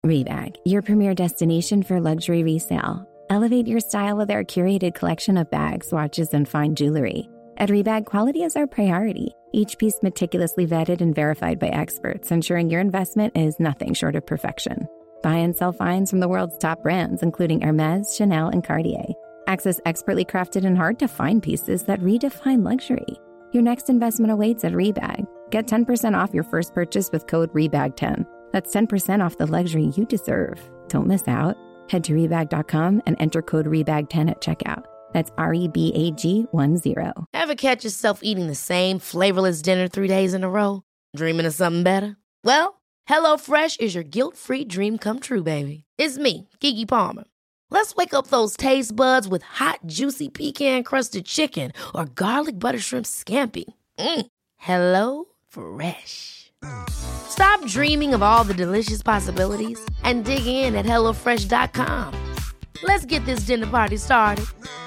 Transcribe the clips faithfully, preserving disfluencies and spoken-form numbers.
Rebag, your premier destination for luxury resale. Elevate your style with our curated collection of bags, watches, and fine jewelry. At Rebag, quality is our priority. Each piece meticulously vetted and verified by experts, ensuring your investment is nothing short of perfection. Buy and sell finds from the world's top brands, including Hermes, Chanel, and Cartier. Access expertly crafted and hard-to-find pieces that redefine luxury. Your next investment awaits at Rebag. Get ten percent off your first purchase with code rebag ten. That's ten percent off the luxury you deserve. Don't miss out. Head to rebag dot com and enter code rebag ten at checkout. That's R E B A G one zero. Ever catch yourself eating the same flavorless dinner three days in a row? Dreaming of something better? Well, HelloFresh is your guilt-free dream come true, baby. It's me, Keke Palmer. Let's wake up those taste buds with hot, juicy pecan-crusted chicken or garlic butter shrimp scampi. Mm. Hello Fresh. Stop dreaming of all the delicious possibilities and dig in at hello fresh dot com. Let's get this dinner party started.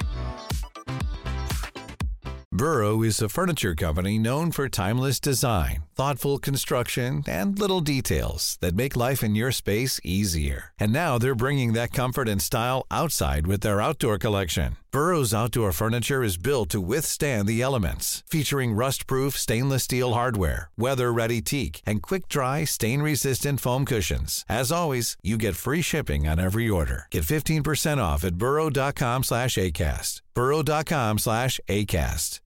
Burrow is a furniture company known for timeless design, thoughtful construction, and little details that make life in your space easier. And now they're bringing that comfort and style outside with their outdoor collection. Burrow's outdoor furniture is built to withstand the elements, featuring rust-proof stainless steel hardware, weather-ready teak, and quick-dry, stain-resistant foam cushions. As always, you get free shipping on every order. Get fifteen percent off at burrow dot com slash acast. burrow dot com slash acast.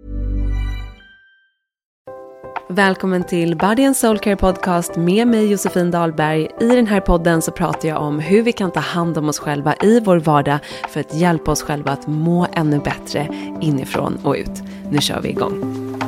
Välkommen till Body and Soul Care Podcast med mig Josefin Dahlberg. I den här podden så pratar jag om hur vi kan ta hand om oss själva i vår vardag för att hjälpa oss själva att må ännu bättre inifrån och ut. Nu kör vi igång.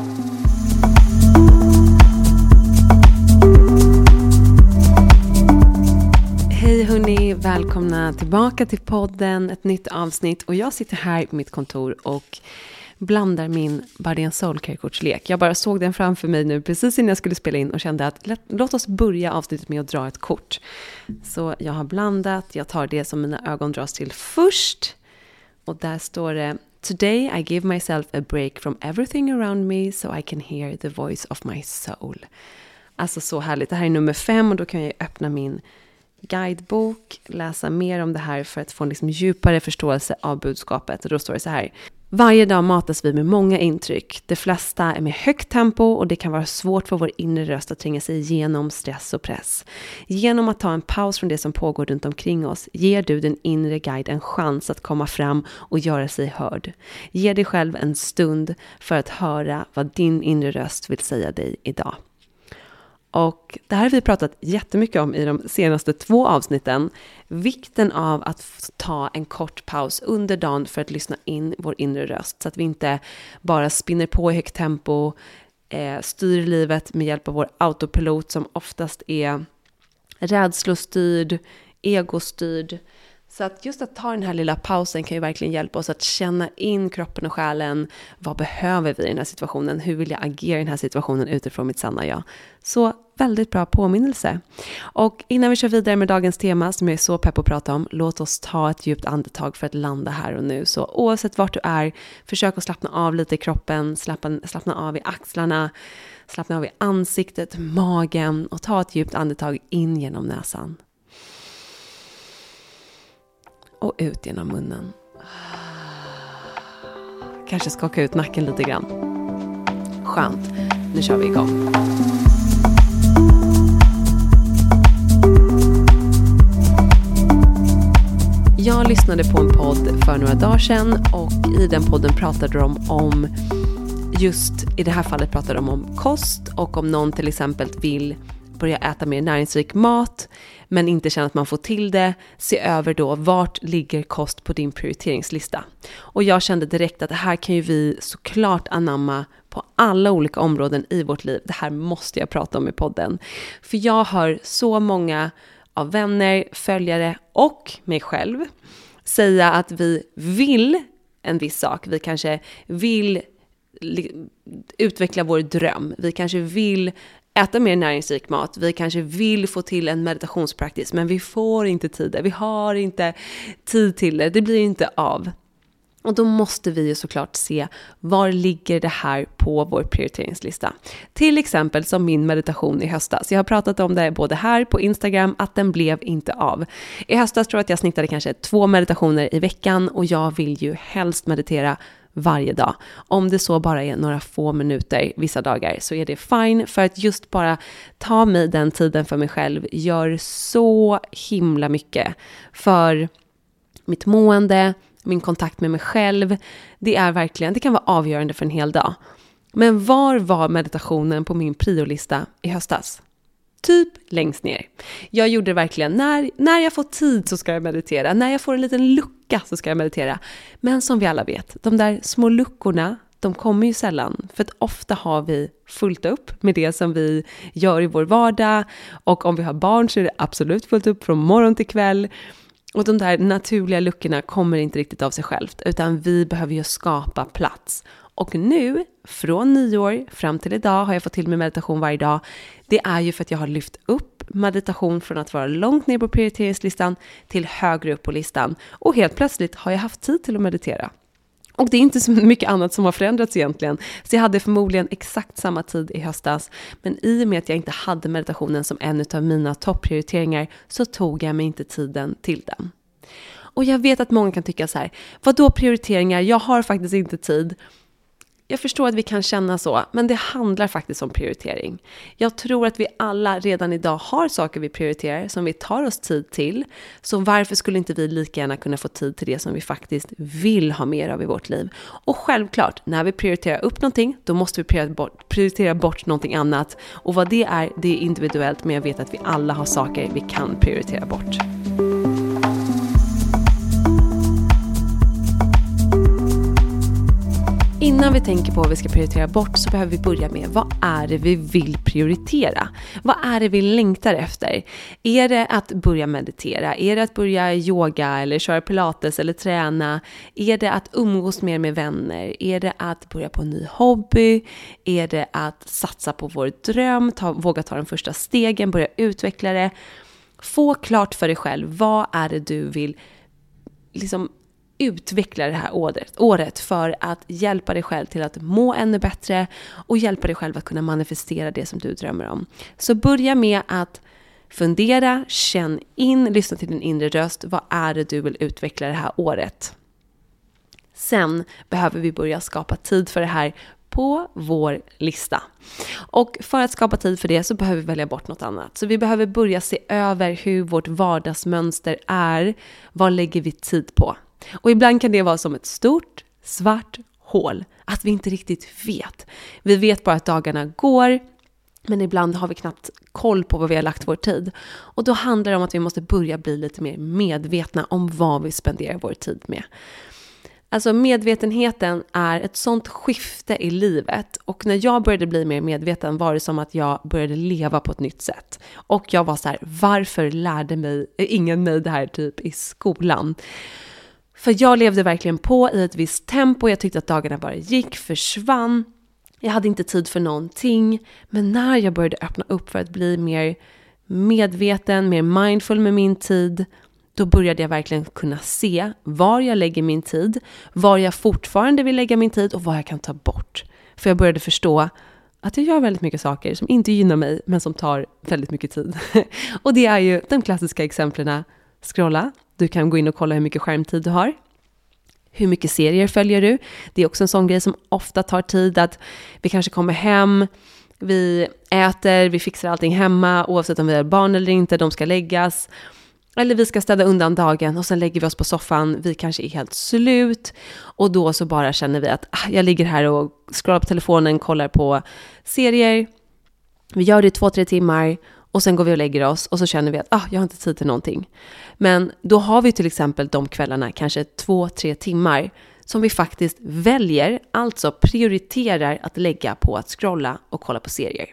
Hej hörni, välkomna tillbaka till podden, ett nytt avsnitt. Och jag sitter här på mitt kontor och blandar min Body and Soul Care-kortslek. Jag bara såg den framför mig nu precis innan jag skulle spela in och kände att låt oss börja avsnittet med att dra ett kort. Så jag har blandat, jag tar det som mina ögon dras till först. Och där står det: Today I give myself a break from everything around me so I can hear the voice of my soul. Alltså så härligt. Det här är nummer fem och då kan jag öppna min guidebok, läsa mer om det här för att få en liksom djupare förståelse av budskapet. Och då står det så här: varje dag matas vi med många intryck. De flesta är med högt tempo och det kan vara svårt för vår inre röst att tränga sig igenom stress och press. Genom att ta en paus från det som pågår runt omkring oss ger du den inre guide en chans att komma fram och göra sig hörd. Ge dig själv en stund för att höra vad din inre röst vill säga dig idag. Och det här har vi pratat jättemycket om i de senaste två avsnitten. Vikten av att ta en kort paus under dagen för att lyssna in vår inre röst. Så att vi inte bara spinner på i högt tempo, eh, styr livet med hjälp av vår autopilot som oftast är rädslostyrd, egostyrd. Så att just att ta den här lilla pausen kan ju verkligen hjälpa oss att känna in kroppen och själen. Vad behöver vi i den här situationen? Hur vill jag agera i den här situationen utifrån mitt sanna jag? Så väldigt bra påminnelse. Och innan vi kör vidare med dagens tema som jag är så pepp att prata om, låt oss ta ett djupt andetag för att landa här och nu. Så oavsett vart du är, försök att slappna av lite i kroppen, slappna, slappna av i axlarna, slappna av i ansiktet, magen och ta ett djupt andetag in genom näsan. Och ut genom munnen. Kanske skaka ut nacken lite grann. Skönt. Nu kör vi igång. Jag lyssnade på en podd för några dagar sedan. Och i den podden pratade de om, just i det här fallet pratade de om kost. Och om någon till exempel vill börja äta mer näringsrik mat men inte känner att man får till det, se över då vart ligger kost på din prioriteringslista. Och jag kände direkt att det här kan ju vi såklart anamma på alla olika områden i vårt liv. Det här måste jag prata om i podden. För jag hör så många av vänner, följare och mig själv säga att vi vill en viss sak. Vi kanske vill utveckla vår dröm. Vi kanske vill äta mer näringsrik mat. Vi kanske vill få till en meditationspraktis, men vi får inte tid. Vi har inte tid till det. Det blir inte av. Och då måste vi ju såklart se var ligger det här på vår prioriteringslista. Till exempel som min meditation i höstas. Jag har pratat om det både här på Instagram att den blev inte av. I höstas tror jag att jag snittade kanske två meditationer i veckan och jag vill ju helst meditera varje dag. Om det så bara är några få minuter vissa dagar så är det fine, för att just bara ta mig den tiden för mig själv gör så himla mycket för mitt mående, min kontakt med mig själv. Det är verkligen, det kan vara avgörande för en hel dag. Men var var meditationen på min priolista i höstas? Typ längst ner. Jag gjorde det verkligen, när, när jag får tid så ska jag meditera. När jag får en liten lucka så ska jag meditera. Men som vi alla vet, de där små luckorna, de kommer ju sällan. För att ofta har vi fullt upp med det som vi gör i vår vardag. Och om vi har barn så är det absolut fullt upp från morgon till kväll. Och de där naturliga luckorna kommer inte riktigt av sig självt, utan vi behöver ju skapa plats. Och nu, från nyår fram till idag, har jag fått till mig meditation varje dag. Det är ju för att jag har lyft upp meditation från att vara långt ner på prioriteringslistan till högre upp på listan. Och helt plötsligt har jag haft tid till att meditera. Och det är inte så mycket annat som har förändrats egentligen. Så jag hade förmodligen exakt samma tid i höstas. Men i och med att jag inte hade meditationen som en av mina topprioriteringar så tog jag mig inte tiden till den. Och jag vet att många kan tycka så här: vad då prioriteringar? Jag har faktiskt inte tid. Jag förstår att vi kan känna så, men det handlar faktiskt om prioritering. Jag tror att vi alla redan idag har saker vi prioriterar som vi tar oss tid till. Så varför skulle inte vi lika gärna kunna få tid till det som vi faktiskt vill ha mer av i vårt liv? Och självklart, när vi prioriterar upp någonting, då måste vi prioritera bort, prioritera bort någonting annat. Och vad det är, det är individuellt, men jag vet att vi alla har saker vi kan prioritera bort. Innan vi tänker på vad vi ska prioritera bort så behöver vi börja med: vad är det vi vill prioritera? Vad är det vi längtar efter? Är det att börja meditera? Är det att börja yoga eller köra pilates eller träna? Är det att umgås mer med vänner? Är det att börja på en ny hobby? Är det att satsa på vår dröm? Ta, våga ta de första stegen, börja utveckla det. Få klart för dig själv, vad är det du vill liksom utveckla det här året, året för att hjälpa dig själv till att må ännu bättre och hjälpa dig själv att kunna manifestera det som du drömmer om. Så börja med att fundera, känn in, lyssna till din inre röst. Vad är det du vill utveckla det här året? Sen behöver vi börja skapa tid för det här på vår lista. Och för att skapa tid för det så behöver vi välja bort något annat. Så vi behöver börja se över hur vårt vardagsmönster är. Vad lägger vi tid på? Och ibland kan det vara som ett stort svart hål. Att vi inte riktigt vet. Vi vet bara att dagarna går. Men ibland har vi knappt koll på vad vi har lagt vår tid. Och då handlar det om att vi måste börja bli lite mer medvetna om vad vi spenderar vår tid med. Alltså medvetenheten är ett sånt skifte i livet. Och när jag började bli mer medveten var det som att jag började leva på ett nytt sätt. Och jag var så här: varför lärde mig ingen mig det här typ i skolan? För jag levde verkligen på i ett visst tempo. Jag tyckte att dagarna bara gick, försvann. Jag hade inte tid för någonting. Men när jag började öppna upp för att bli mer medveten, mer mindful med min tid, då började jag verkligen kunna se var jag lägger min tid, var jag fortfarande vill lägga min tid och vad jag kan ta bort. För jag började förstå att jag gör väldigt mycket saker som inte gynnar mig men som tar väldigt mycket tid. Och det är ju de klassiska exemplen: scrolla. Du kan gå in och kolla hur mycket skärmtid du har. Hur mycket serier följer du? Det är också en sån grej som ofta tar tid. Att vi kanske kommer hem, vi äter, vi fixar allting hemma oavsett om vi har barn eller inte, de ska läggas. Eller vi ska städa undan dagen och sen lägger vi oss på soffan. Vi kanske är helt slut och då så bara känner vi att ah, jag ligger här och scrollar på telefonen, kollar på serier. Vi gör det i två, tre timmar. Och sen går vi och lägger oss och så känner vi att ah, jag har inte tid till någonting. Men då har vi till exempel de kvällarna, kanske två, tre timmar som vi faktiskt väljer, alltså prioriterar att lägga på att scrolla och kolla på serier.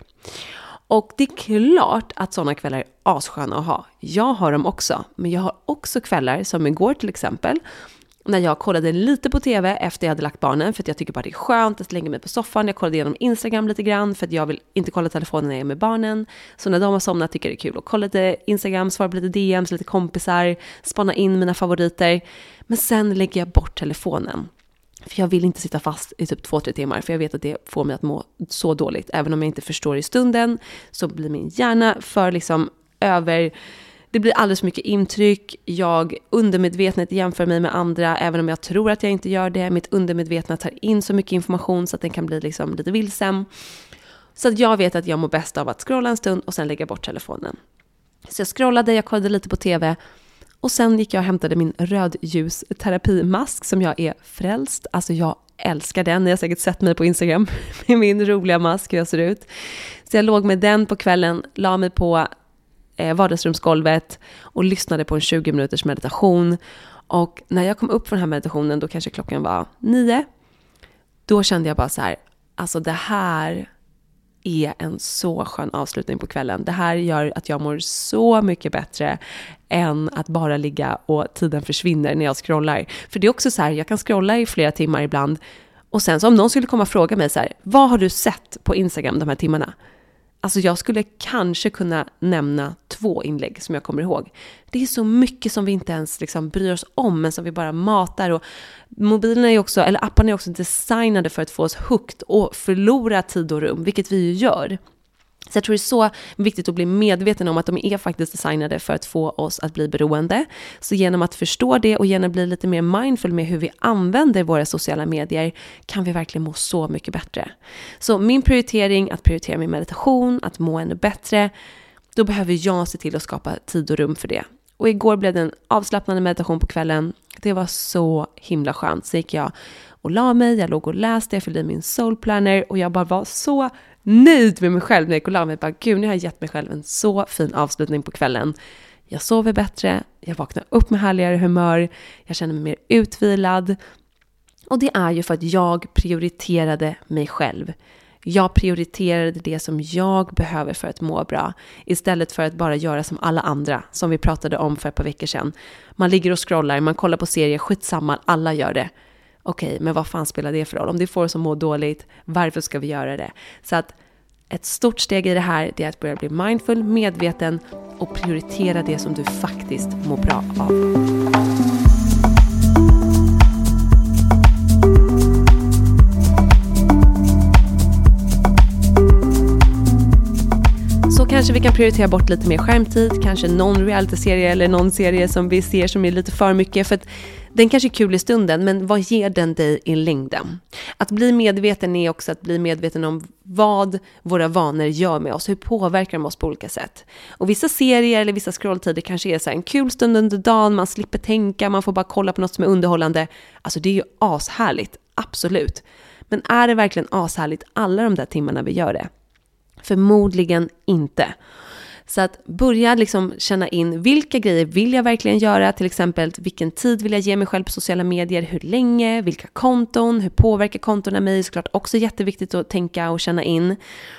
Och det är klart att sådana kvällar är assköna att ha. Jag har dem också, men jag har också kvällar som igår till exempel, när jag kollade lite på tv efter jag hade lagt barnen, för att jag tycker bara det är skönt att lägga mig på soffan. Jag kollade igenom Instagram lite grann för att jag vill inte kolla telefonen när jag är med barnen. Så när de har somnat tycker jag det är kul att kolla lite Instagram, svara på lite D M's, lite kompisar, spana in mina favoriter. Men sen lägger jag bort telefonen. För jag vill inte sitta fast i typ två, tre timmar. För jag vet att det får mig att må så dåligt. Även om jag inte förstår i stunden så blir min hjärna för liksom över... Det blir alldeles för mycket intryck. Jag undermedvetet jämför mig med andra. Även om jag tror att jag inte gör det. Mitt undermedvetna tar in så mycket information så att den kan bli liksom lite vilsen. Så att jag vet att jag mår bäst av att scrolla en stund och sen lägga bort telefonen. Så jag scrollade, jag kollade lite på tv. Och sen gick jag och hämtade min rödljusterapimask som jag är frälst. Alltså jag älskar den. Ni har säkert sett mig på Instagram med min roliga mask, hur jag ser ut. Så jag låg med den på kvällen, la mig på eh, vardagsrumsgolvet och lyssnade på en tjugo minuters meditation. Och när jag kom upp från den här meditationen, då kanske klockan var nio. Då kände jag bara så här, alltså det här är en så skön avslutning på kvällen. Det här gör att jag mår så mycket bättre än att bara ligga och tiden försvinner när jag scrollar. För det är också så här, jag kan scrolla i flera timmar ibland och sen så om någon skulle komma och fråga mig så här, vad har du sett på Instagram de här timmarna? Alltså jag skulle kanske kunna nämna två inlägg som jag kommer ihåg. Det är så mycket som vi inte ens liksom bryr oss om, men som vi bara matar. Och mobilerna är också, eller apparna är också designade för att få oss hooked och förlora tid och rum, vilket vi ju gör. Så jag tror det är så viktigt att bli medveten om att de är faktiskt designade för att få oss att bli beroende. Så genom att förstå det och genom att bli lite mer mindful med hur vi använder våra sociala medier kan vi verkligen må så mycket bättre. Så min prioritering, att prioritera min meditation, att må ännu bättre, då behöver jag se till att skapa tid och rum för det. Och igår blev det en avslappnande meditation på kvällen. Det var så himla skönt. Så gick jag och la mig, jag låg och läste, jag fyllde i min soul planner och jag bara var så nöjd med mig själv när jag gick och la mig. Bara, gud, nu har jag gett mig själv en så fin avslutning på kvällen. Jag sover bättre, jag vaknar upp med härligare humör, jag känner mig mer utvilad. Och det är ju för att jag prioriterade mig själv. Jag prioriterade det som jag behöver för att må bra. Istället för att bara göra som alla andra, som vi pratade om för ett par veckor sedan. Man ligger och scrollar, man kollar på serier, skitsamma, alla gör det. Okej, men vad fan spelar det för roll? Om det får oss att må dåligt, varför ska vi göra det? Så att ett stort steg i det här det är att börja bli mindful, medveten och prioritera det som du faktiskt mår bra av. Så kanske vi kan prioritera bort lite mer skärmtid, kanske någon realityserie eller någon serie som vi ser som är lite för mycket, för att den kanske är kul i stunden, men vad ger den dig i längden? Att bli medveten är också att bli medveten om vad våra vanor gör med oss, hur påverkar de oss på olika sätt. Och vissa serier eller vissa scrolltider kanske är så här en kul stund under dagen, man slipper tänka, man får bara kolla på något som är underhållande. Alltså det är ju ashärligt, absolut. Men är det verkligen ashärligt alla de där timmarna vi gör det? Förmodligen inte. Så att börja liksom känna in vilka grejer vill jag verkligen göra, till exempel vilken tid vill jag ge mig själv på sociala medier, hur länge, vilka konton, hur påverkar kontona mig, såklart också jätteviktigt att tänka och känna in.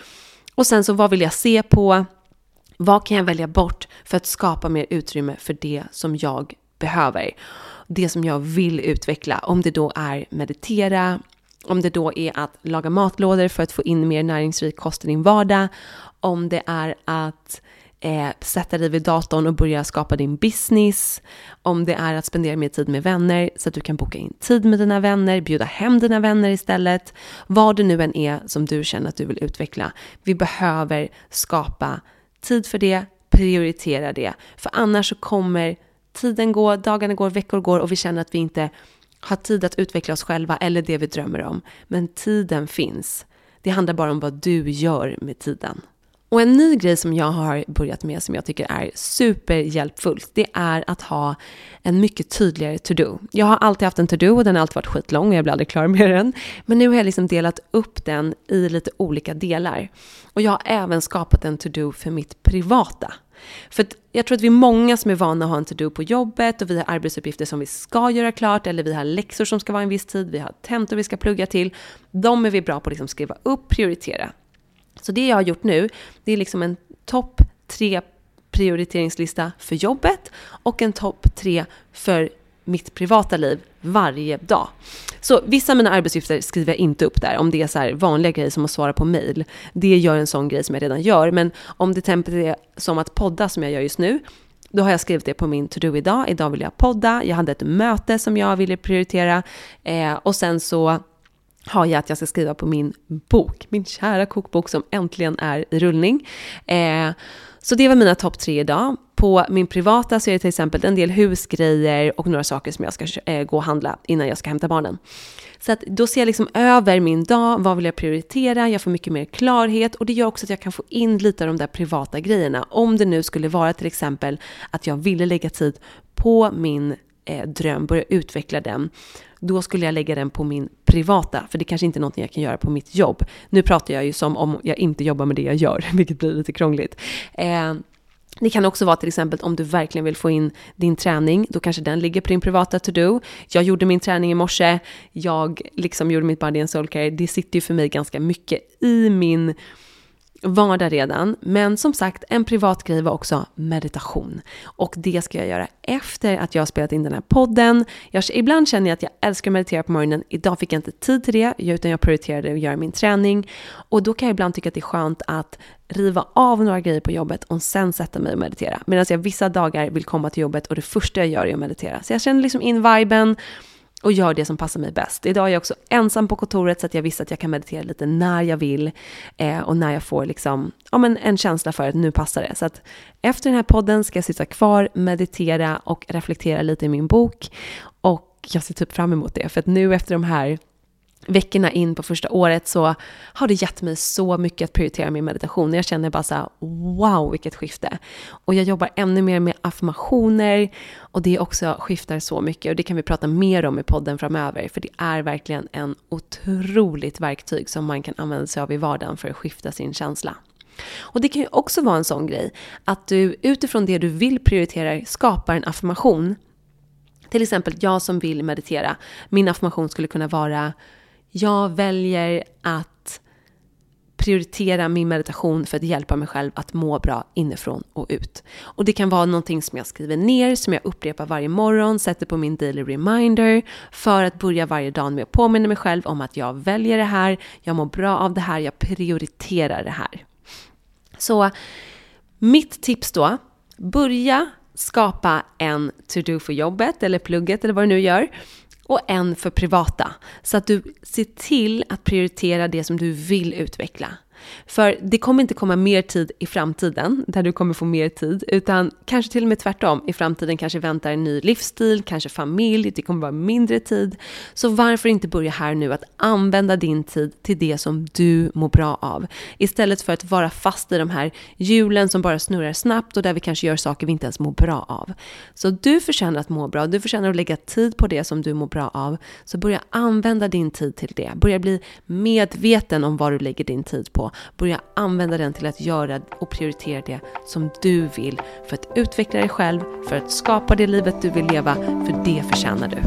Och sen så vad vill jag se på, vad kan jag välja bort för att skapa mer utrymme för det som jag behöver, det som jag vill utveckla, om det då är meditera, om det då är att laga matlådor för att få in mer näringsrik kost i din vardag, om det är att eh, sätta dig vid datorn och börja skapa din business, om det är att spendera mer tid med vänner så att du kan boka in tid med dina vänner, bjuda hem dina vänner istället, vad det nu än är som du känner att du vill utveckla. Vi behöver skapa tid för det, prioritera det, för annars så kommer tiden gå, dagarna går, veckor går och vi känner att vi inte har tid att utveckla oss själva eller det vi drömmer om. Men tiden finns. Det handlar bara om vad du gör med tiden. Och en ny grej som jag har börjat med som jag tycker är superhjälpfullt, det är att ha en mycket tydligare to-do. Jag har alltid haft en to-do och den har alltid varit skitlång och jag blir aldrig klar med den. Men nu har jag liksom delat upp den i lite olika delar. Och jag har även skapat en to-do för mitt privata. För att jag tror att vi är många som är vana att ha en to-do på jobbet och vi har arbetsuppgifter som vi ska göra klart, eller vi har läxor som ska vara en viss tid, vi har tentor vi ska plugga till. De är vi bra på att liksom skriva upp, prioritera. Så det jag har gjort nu, det är liksom en topp tre prioriteringslista för jobbet och en topp tre för mitt privata liv varje dag. Så vissa av mina arbetsuppgifter skriver jag inte upp där. Om det är så här vanliga grejer som att svara på mejl. Det gör en sån grej som jag redan gör. Men om det tempet är som att podda som jag gör just nu. Då har jag skrivit det på min to-do idag. Idag vill jag podda. Jag hade ett möte som jag ville prioritera. Eh, och sen så har jag att jag ska skriva på min bok. Min kära kokbok som äntligen är i rullning. Eh, så det var mina topp tre idag. På min privata så är det till exempel en del husgrejer och några saker som jag ska eh, gå och handla innan jag ska hämta barnen. Så att då ser jag liksom över min dag, vad vill jag prioritera, jag får mycket mer klarhet och det gör också att jag kan få in lite av de där privata grejerna. Om det nu skulle vara till exempel att jag ville lägga tid på min eh, dröm, börja utveckla den, då skulle jag lägga den på min privata, för det kanske inte är någonting jag kan göra på mitt jobb. Nu pratar jag ju som om jag inte jobbar med det jag gör, vilket blir lite krångligt. Eh, Det kan också vara till exempel om du verkligen vill få in din träning, då kanske den ligger på din privata to-do. Jag gjorde min träning i morse, jag liksom gjorde mitt body and soul care. Det sitter ju för mig ganska mycket i min vardag redan. Men som sagt, en privat grej var också meditation. Och det ska jag göra efter att jag har spelat in den här podden. Jag, ibland känner jag att jag älskar att meditera på morgonen. Idag fick jag inte tid till det, utan jag prioriterade att göra min träning. Och då kan jag ibland tycka att det är skönt att riva av några grejer på jobbet och sen sätta mig och meditera. Medan jag vissa dagar vill komma till jobbet och det första jag gör är att meditera. Så jag känner liksom in viben och gör det som passar mig bäst. Idag är jag också ensam på kontoret så att jag visste att jag kan meditera lite när jag vill. Eh, och när jag får liksom, ja, men en känsla för att nu passar det. Så att efter den här podden ska jag sitta kvar, meditera och reflektera lite i min bok. Och jag ser typ fram emot det. För att nu efter de här veckorna in på första året så har det gett mig så mycket att prioritera min meditation. Jag känner bara så här, wow, vilket skifte. Och jag jobbar ännu mer med affirmationer och det också skiftar så mycket. Och det kan vi prata mer om i podden framöver, för det är verkligen en otroligt verktyg som man kan använda sig av i vardagen för att skifta sin känsla. Och det kan ju också vara en sån grej att du utifrån det du vill prioritera skapar en affirmation. Till exempel jag som vill meditera, min affirmation skulle kunna vara: jag väljer att prioritera min meditation för att hjälpa mig själv att må bra inifrån och ut. Och det kan vara någonting som jag skriver ner, som jag upprepar varje morgon, sätter på min daily reminder för att börja varje dag med att påminna mig själv om att jag väljer det här, jag mår bra av det här, jag prioriterar det här. Så mitt tips då, börja skapa en to-do för jobbet eller plugget eller vad du nu gör. Och en för privata. Så att du ser till att prioritera det som du vill utveckla. För det kommer inte komma mer tid i framtiden där du kommer få mer tid. Utan kanske till och med tvärtom. I framtiden kanske väntar en ny livsstil, kanske familj. Det kommer vara mindre tid. Så varför inte börja här nu att använda din tid till det som du mår bra av. Istället för att vara fast i de här hjulen som bara snurrar snabbt och där vi kanske gör saker vi inte ens mår bra av. Så du förtjänar att må bra. Du förtjänar att lägga tid på det som du mår bra av. Så börja använda din tid till det. Börja bli medveten om vad du lägger din tid på. Börja använda den till att göra och prioritera det som du vill för att utveckla dig själv, för att skapa det livet du vill leva, för det förtjänar du.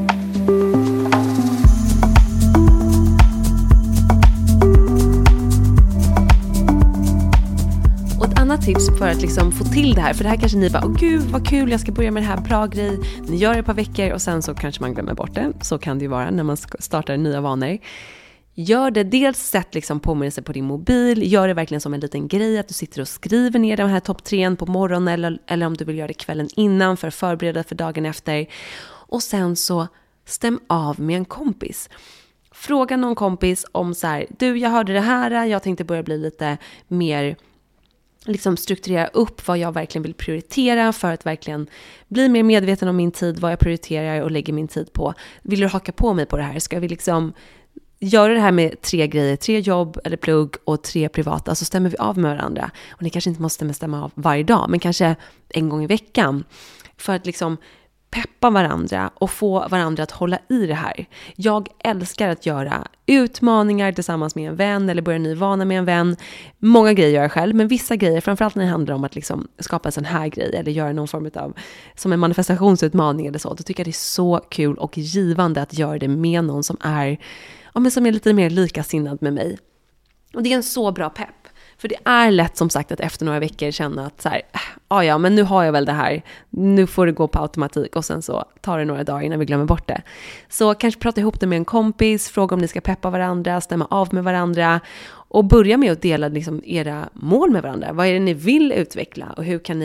Och ett annat tips för att liksom få till det här, för det här kanske ni bara, åh gud vad kul, jag ska börja med det här, bra grej. Ni gör det ett par veckor och sen så kanske man glömmer bort det. Så kan det ju vara när man startar nya vanor. Gör det, dels sätt liksom påminnelse på din mobil, gör det verkligen som en liten grej att du sitter och skriver ner de här topp tre på morgonen eller, eller om du vill göra det kvällen innan för att förbereda för dagen efter. Och sen så stäm av med en kompis. Fråga någon kompis om så här, du jag hörde det här, jag tänkte börja bli lite mer liksom strukturera upp vad jag verkligen vill prioritera för att verkligen bli mer medveten om min tid, vad jag prioriterar och lägger min tid på. Vill du haka på mig på det här? Ska vi liksom göra det här med tre grejer, tre jobb eller plugg och tre privata, så stämmer vi av med varandra. Och ni kanske inte måste stämma av varje dag, men kanske en gång i veckan. För att liksom peppa varandra och få varandra att hålla i det här. Jag älskar att göra utmaningar tillsammans med en vän eller börja ny vana med en vän. Många grejer gör jag själv, men vissa grejer, framförallt när det handlar om att liksom skapa en sån här grej eller göra någon form av som en manifestationsutmaning eller så, då tycker jag det är så kul och givande att göra det med någon som är, ja, men som är lite mer likasinnad med mig. Och det är en så bra pepp. För det är lätt som sagt att efter några veckor känna att så här, ah, ja men nu har jag väl det här. Nu får det gå på automatik och sen så tar det några dagar innan vi glömmer bort det. Så kanske prata ihop det med en kompis, fråga om ni ska peppa varandra, stämma av med varandra och börja med att dela liksom era mål med varandra. Vad är det ni vill utveckla och hur kan ni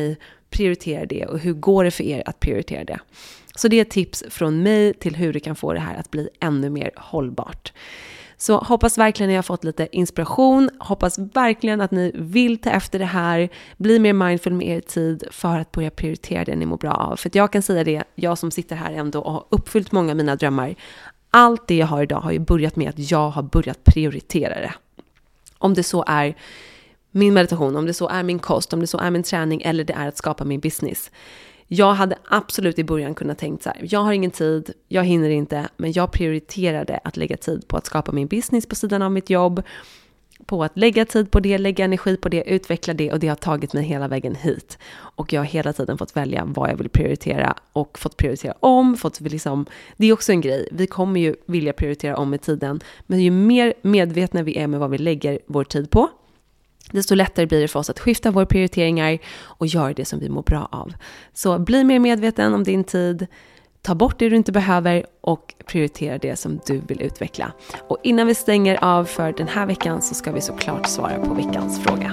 prioritera det och hur går det för er att prioritera det. Så det är tips från mig till hur du kan få det här att bli ännu mer hållbart. Så hoppas verkligen att jag har fått lite inspiration. Hoppas verkligen att ni vill ta efter det här. Bli mer mindful med er tid för att börja prioritera det ni mår bra av. För att jag kan säga det, jag som sitter här ändå och har uppfyllt många av mina drömmar. Allt det jag har idag har ju börjat med att jag har börjat prioritera det. Om det så är min meditation, om det så är min kost, om det så är min träning eller det är att skapa min business. Jag hade absolut i början kunnat tänkt så här, jag har ingen tid, jag hinner inte, men jag prioriterade att lägga tid på att skapa min business på sidan av mitt jobb, på att lägga tid på det, lägga energi på det, utveckla det, och det har tagit mig hela vägen hit. Och jag har hela tiden fått välja vad jag vill prioritera och fått prioritera om, fått liksom, det är också en grej, vi kommer ju vilja prioritera om med tiden, men ju mer medvetna vi är med vad vi lägger vår tid på, desto lättare blir det för oss att skifta våra prioriteringar och göra det som vi mår bra av. Så bli mer medveten om din tid, ta bort det du inte behöver och prioritera det som du vill utveckla. Och innan vi stänger av för den här veckan så ska vi såklart svara på veckans fråga.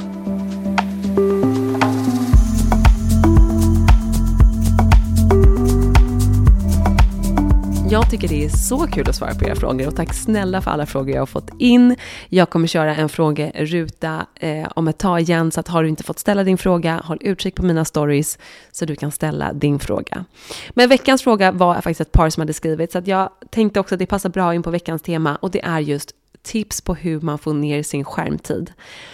Jag tycker det är så kul att svara på era frågor och tack snälla för alla frågor jag har fått in. Jag kommer köra en frågeruta eh, om ett tag igen, så att har du inte fått ställa din fråga, håll utkik på mina stories så du kan ställa din fråga. Men veckans fråga var faktiskt ett par som hade skrivit, så att jag tänkte också att det passar bra in på veckans tema, och det är just tips på hur man får ner sin skärmtid.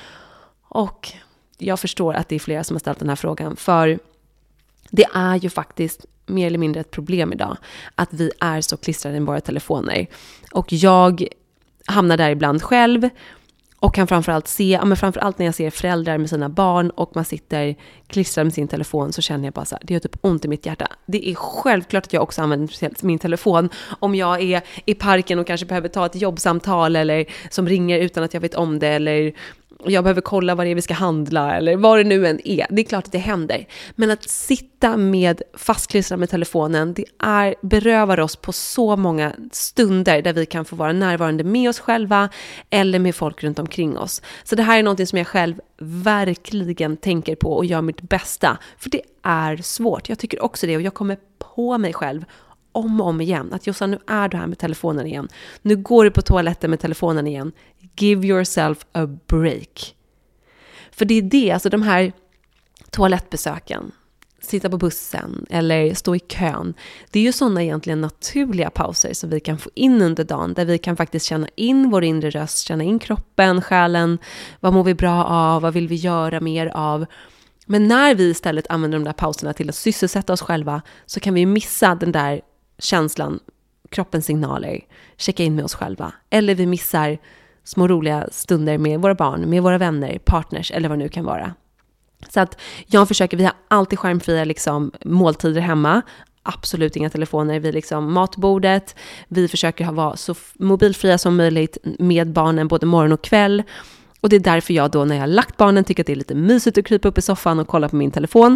Och jag förstår att det är flera som har ställt den här frågan, för det är ju faktiskt mer eller mindre ett problem idag att vi är så klistrade i våra telefoner. Och jag hamnar där ibland själv och kan framförallt se, ja men framförallt när jag ser föräldrar med sina barn och man sitter klistrad med sin telefon, så känner jag bara så här, det gör typ ont i mitt hjärta. Det är självklart att jag också använder min telefon om jag är i parken och kanske behöver ta ett jobbsamtal eller som ringer utan att jag vet om det, eller jag behöver kolla vad det är vi ska handla eller vad det nu än är. Det är klart att det händer. Men att sitta med fastklistrad med telefonen, det är, berövar oss på så många stunder där vi kan få vara närvarande med oss själva eller med folk runt omkring oss. Så det här är något som jag själv verkligen tänker på och gör mitt bästa. För det är svårt. Jag tycker också det, och jag kommer på mig själv om och om igen att Jossan, nu är du här med telefonen igen. Nu går du på toaletten med telefonen igen. Give yourself a break. För det är det, alltså de här toalettbesöken, sitta på bussen eller stå i kön. Det är ju sådana egentligen naturliga pauser som vi kan få in under dagen, där vi kan faktiskt känna in vår inre röst, känna in kroppen, själen. Vad mår vi bra av? Vad vill vi göra mer av? Men när vi istället använder de där pauserna till att sysselsätta oss själva, så kan vi missa den där känslan, kroppens signaler, checka in med oss själva. Eller vi missar små roliga stunder med våra barn, med våra vänner, partners eller vad det nu kan vara. Så att jag försöker, vi har alltid skärmfria liksom, måltider hemma. Absolut inga telefoner vid liksom, matbordet. Vi försöker ha, vara så mobilfria som möjligt med barnen både morgon och kväll. Och det är därför jag då när jag har lagt barnen tycker att det är lite mysigt att krypa upp i soffan och kolla på min telefon.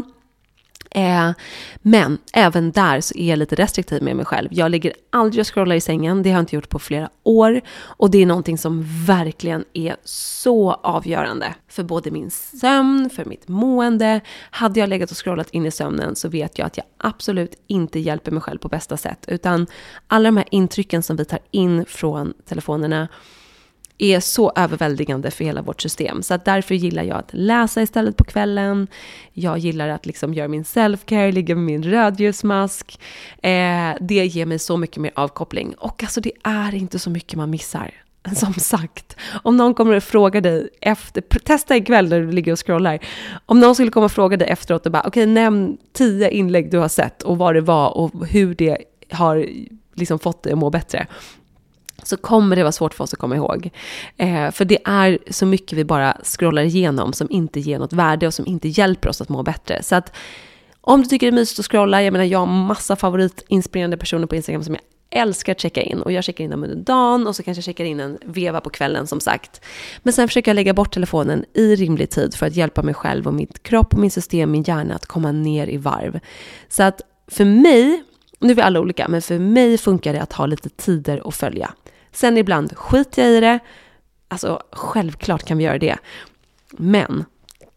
Eh, men även där så är jag lite restriktiv med mig själv. Jag ligger aldrig och scrollar i sängen. Det har jag inte gjort på flera år. Och det är någonting som verkligen är så avgörande för både min sömn, för mitt mående. Hade jag legat och scrollat in i sömnen så vet jag att jag absolut inte hjälper mig själv på bästa sätt. Utan alla de här intrycken som vi tar in från telefonerna är så överväldigande för hela vårt system. Så att därför gillar jag att läsa istället på kvällen. Jag gillar att liksom göra min self-care, ligga med min rödljusmask. Eh, det ger mig så mycket mer avkoppling. Och alltså det är inte så mycket man missar. Som sagt, om någon kommer att fråga dig efter, testa ikväll när du ligger och scrollar. Om någon skulle komma och fråga dig efteråt och bara, okej, okay, nämn tio inlägg du har sett och vad det var och hur det har liksom fått dig att må bättre, så kommer det vara svårt för oss att komma ihåg. Eh, för det är så mycket vi bara scrollar igenom som inte ger något värde och som inte hjälper oss att må bättre. Så att om du tycker det är mysigt att scrolla, jag menar jag har massa favoritinspirerande personer på Instagram som jag älskar att checka in. Och jag checkar in dem under dagen och så kanske jag checkar in en veva på kvällen som sagt. Men sen försöker jag lägga bort telefonen i rimlig tid för att hjälpa mig själv och mitt kropp och min system, min hjärna att komma ner i varv. Så att för mig, nu är vi alla olika, men för mig funkar det att ha lite tider att följa. Sen ibland skiter jag i det. Alltså självklart kan vi göra det. Men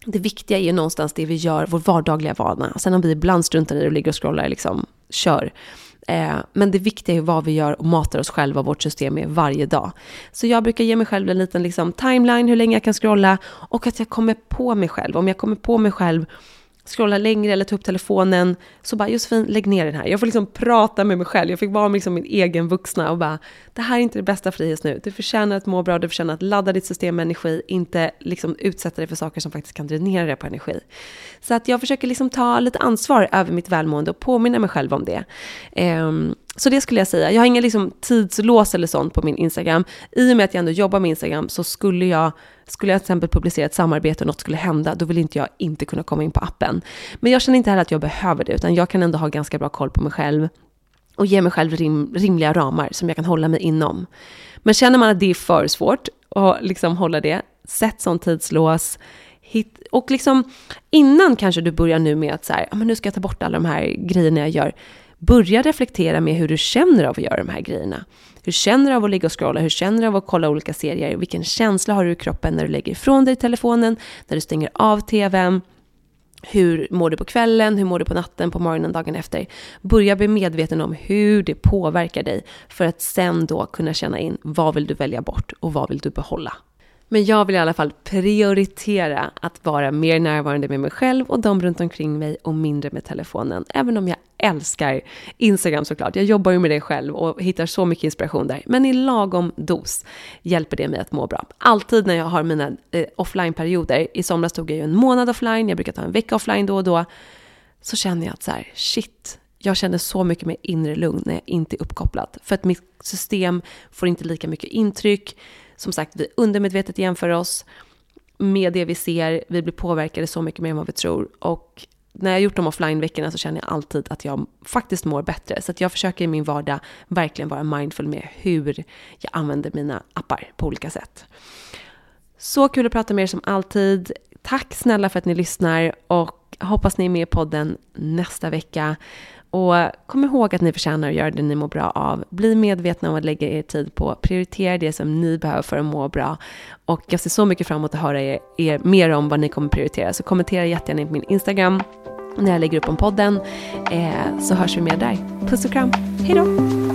det viktiga är ju någonstans det vi gör, vår vardagliga vana. Sen om vi ibland struntar i och ligger och scrollar, liksom, kör. Eh, men det viktiga är vad vi gör och matar oss själva och vårt system med varje dag. Så jag brukar ge mig själv en liten liksom, timeline hur länge jag kan scrolla, och att jag kommer på mig själv. Om jag kommer på mig själv scrolla längre eller ta upp telefonen, så bara, Josefin, lägg ner den här. Jag får liksom prata med mig själv. Jag fick vara liksom min egen vuxna och bara, det här är inte det bästa för dig just nu. Du förtjänar att må bra, du förtjänar att ladda ditt system med energi, inte liksom utsätta dig för saker som faktiskt kan dränera dig på energi. Så att jag försöker liksom ta lite ansvar över mitt välmående och påminna mig själv om det. Um, Så det skulle jag säga. Jag har ingen liksom tidslås eller sånt på min Instagram. I och med att jag ändå jobbar med Instagram, så skulle jag, skulle jag till exempel publicera ett samarbete och något skulle hända, då vill inte jag inte kunna komma in på appen. Men jag känner inte heller att jag behöver det, utan jag kan ändå ha ganska bra koll på mig själv och ge mig själv rim, rimliga ramar som jag kan hålla mig inom. Men känner man att det är för svårt att liksom hålla det, sätt sån tidslås. Hit, och liksom innan kanske du börjar nu med att så här, ah, men nu ska jag ta bort alla de här grejerna jag gör. Börja reflektera med hur du känner av att göra de här grejerna. Hur känner du av att ligga och scrolla? Hur känner du av att kolla olika serier? Vilken känsla har du i kroppen när du lägger ifrån dig telefonen? När du stänger av tvn? Hur mår du på kvällen? Hur mår du på natten, på morgonen, dagen efter? Börja bli medveten om hur det påverkar dig. För att sen då kunna känna in, vad vill du välja bort och vad vill du behålla? Men jag vill i alla fall prioritera att vara mer närvarande med mig själv och de runt omkring mig och mindre med telefonen. Även om jag älskar Instagram såklart. Jag jobbar ju med det själv och hittar så mycket inspiration där. Men i lagom dos hjälper det mig att må bra. Alltid när jag har mina eh, offline-perioder, i somras tog jag ju en månad offline, jag brukar ta en vecka offline då och då, så känner jag att så här, shit, jag känner så mycket mer inre lugn när jag inte är uppkopplad. För att mitt system får inte lika mycket intryck. Som sagt, vi undermedvetet jämför oss med det vi ser. Vi blir påverkade så mycket mer än vad vi tror. Och när jag har gjort de offline-veckorna så känner jag alltid att jag faktiskt mår bättre. Så att jag försöker i min vardag verkligen vara mindful med hur jag använder mina appar på olika sätt. Så kul att prata med er som alltid. Tack snälla för att ni lyssnar och hoppas ni är med i podden nästa vecka. Och kom ihåg att ni förtjänar att göra det ni mår bra av. Bli medvetna om att lägga er tid på. Prioritera det som ni behöver för att må bra. Och jag ser så mycket fram emot att höra er, er mer om vad ni kommer prioritera. Så kommentera jättegärna på min Instagram när jag lägger upp om podden. Eh, så hörs vi med där. Puss och kram. Hej då!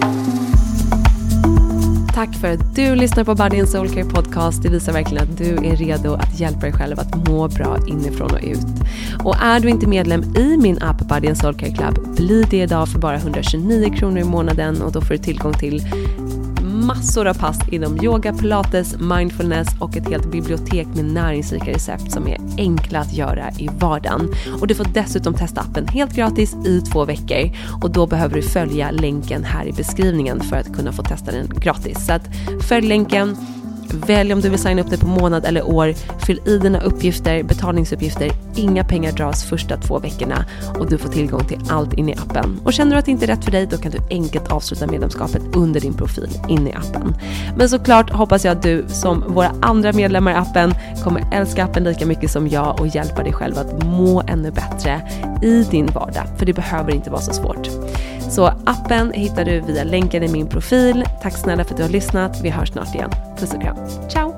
Tack för att du lyssnar på Body and Soul Care Podcast. Det visar verkligen att du är redo att hjälpa dig själv att må bra inifrån och ut. Och är du inte medlem i min app Body and Soul Care Club, bli det idag för bara hundratjugonio kronor i månaden. Och då får du tillgång till massor av pass inom yoga, pilates, mindfulness och ett helt bibliotek med näringsrika recept som är enkla att göra i vardagen. Och du får dessutom testa appen helt gratis i två veckor. Och då behöver du följa länken här i beskrivningen för att kunna få testa den gratis. Så att följ länken. Välj om du vill signa upp dig på månad eller år. Fyll i dina uppgifter, betalningsuppgifter. Inga pengar dras första två veckorna. Och du får tillgång till allt in i appen. Och känner du att det inte är rätt för dig, då kan du enkelt avsluta medlemskapet under din profil in i appen. Men såklart hoppas jag att du som våra andra medlemmar i appen kommer älska appen lika mycket som jag och hjälpa dig själv att må ännu bättre i din vardag. För det behöver inte vara så svårt. Så appen hittar du via länken i min profil. Tack snälla för att du har lyssnat. Vi hörs snart igen. Puss och kram. Ciao!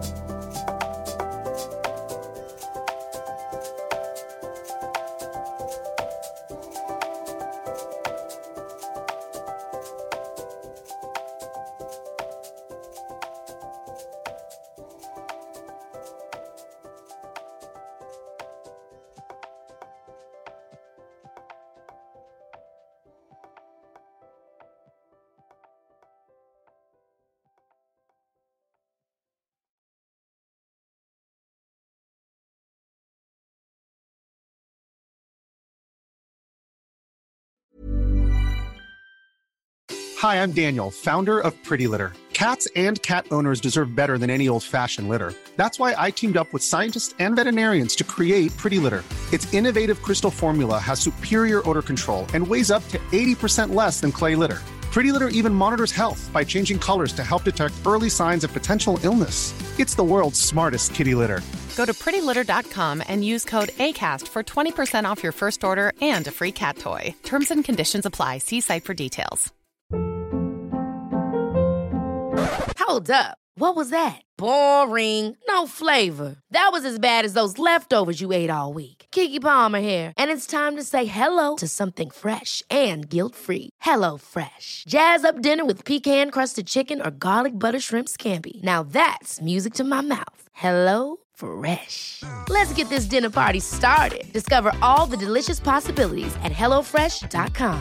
Hi, I'm Daniel, founder of Pretty Litter. Cats and cat owners deserve better than any old-fashioned litter. That's why I teamed up with scientists and veterinarians to create Pretty Litter. Its innovative crystal formula has superior odor control and weighs up to eighty percent less than clay litter. Pretty Litter even monitors health by changing colors to help detect early signs of potential illness. It's the world's smartest kitty litter. Go to pretty litter dot com and use code ACAST for twenty percent off your first order and a free cat toy. Terms and conditions apply. See site for details. Hold up. What was that? Boring. No flavor. That was as bad as those leftovers you ate all week. Keke Palmer here, and it's time to say hello to something fresh and guilt-free. Hello Fresh. Jazz up dinner with pecan-crusted chicken or garlic butter shrimp scampi. Now that's music to my mouth. Hello Fresh. Let's get this dinner party started. Discover all the delicious possibilities at hello fresh dot com.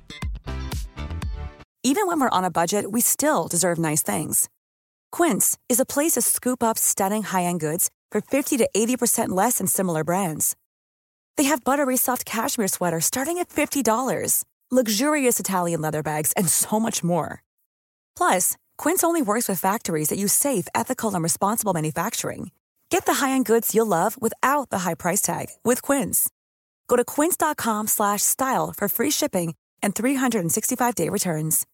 Even when we're on a budget, we still deserve nice things. Quince is a place to scoop up stunning high-end goods for fifty to eighty percent less than similar brands. They have buttery soft cashmere sweaters starting at fifty dollars, luxurious Italian leather bags, and so much more. Plus, Quince only works with factories that use safe, ethical, and responsible manufacturing. Get the high-end goods you'll love without the high price tag with Quince. Go to quince dot com slash style for free shipping and three sixty-five day returns.